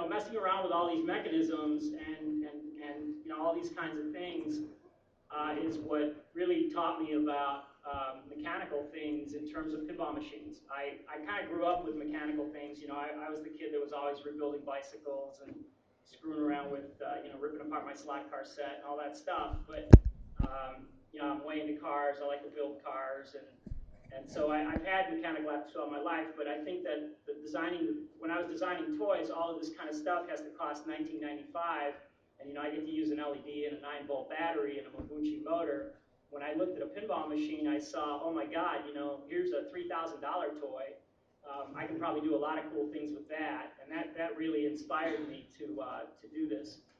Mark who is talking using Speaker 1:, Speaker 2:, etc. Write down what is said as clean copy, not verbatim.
Speaker 1: messing around with all these mechanisms and all these kinds of things is what really taught me about mechanical things in terms of pinball machines. I kind of grew up with mechanical things. I was the kid that was always rebuilding bicycles and screwing around with, ripping apart my slot car set and all that stuff. But, I'm way into cars. I like to build cars. And so I've had mechanical apps all my life, but I think that when I was designing toys, all of this kind of stuff has to cost $19.95, and I get to use an LED and a 9-volt battery and a Mabuchi motor. When I looked at a pinball machine, I saw, oh my God, here's a $3,000 toy. I can probably do a lot of cool things with that, and that really inspired me to do this.